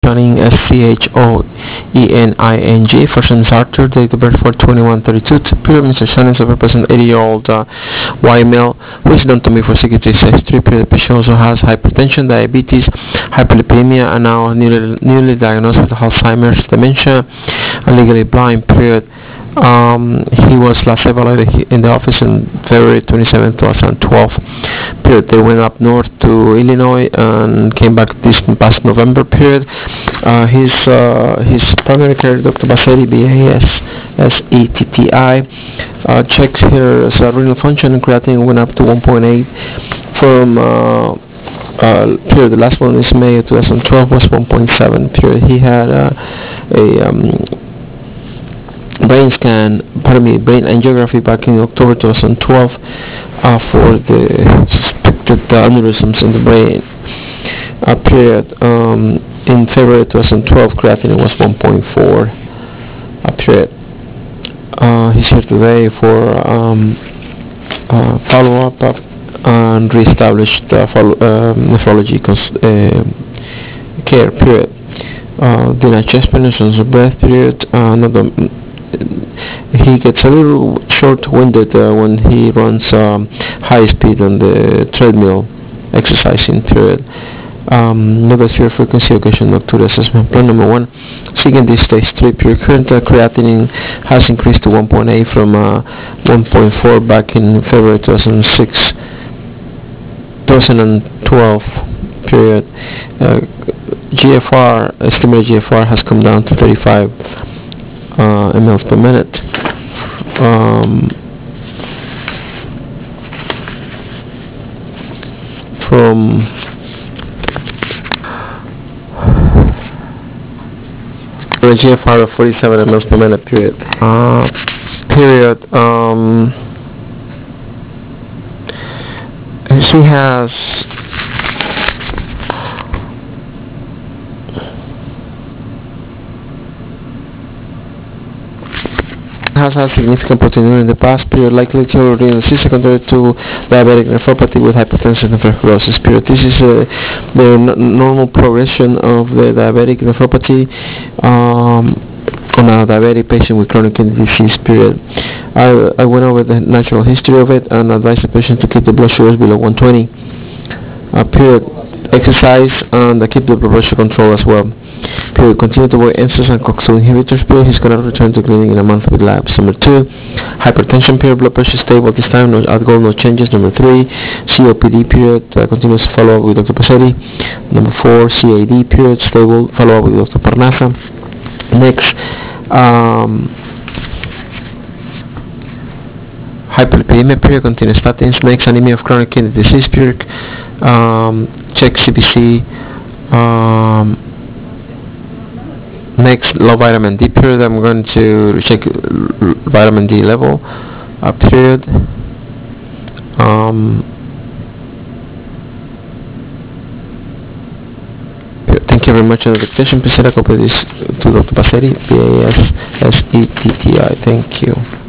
Schoening, Schoening. First name is Arthur. Date of birth for 2132. Period. Mr. Schoening is a represent 80-year-old white male who is known to me for 66 history. Period. The patient also has hypertension, diabetes, hyperlipidemia, and now newly diagnosed with Alzheimer's, dementia, and legally blind. Period. He was last evaluated in the office on February 27, 2012. Period. They went up north to Illinois and came back this past November. Period. His primary care, Dr. Bassetti, Bassetti, checked here as renal function and creatinine went up to 1.8 from period. The last one is May 2012 was 1.7. Period. He had a brain angiography back in October 2012 for the suspected aneurysms in the brain. Period. In February 2012, creatinine was 1.4. Period. He's here today for follow-up and re-established nephrology care. Period. Denied chest penetrations of breath. Period. He gets a little short-winded when he runs high speed on the treadmill exercising. Period. Level 3 frequency occasion nocturnal assessment plan. Number 1, seeking this stage 3. Period. Current creatinine has increased to 1.8 from 1.4 back in February 2012. Period. GFR, estimated GFR has come down to 35 mLs per minute. From a GFR of 47 mLs per minute. Period. She has had significant proteinuria in the past. Period. Likely to renal disease secondary to diabetic nephropathy with hypertension and fibrosis. Period. This is the normal progression of the diabetic nephropathy on a diabetic patient with chronic kidney disease. Period. I went over the natural history of it and advised the patient to keep the blood sugars below 120. Period. Exercise and keep the blood pressure control as well. Period. Continue to avoid NSAIDs and COX-2 inhibitors. Period. He's going to return to clinic in a month with labs. Number 2, hypertension. Period. Blood pressure stable this time. No changes. Number 3, COPD. Period. Continuous follow up with Dr. Bassetti. Number 4, CAD. Period. Stable. Follow up with Dr. Parnasa. Next, hyperlipidemia. Period. Continuous statins. Next, anemia of chronic kidney disease. Period. Check CBC. Next, low vitamin D. Period. I'm going to check vitamin D level. Period. Thank you very much for the dictation. Please send a copy of this to Dr. Bassetti, Bassetti. Thank you.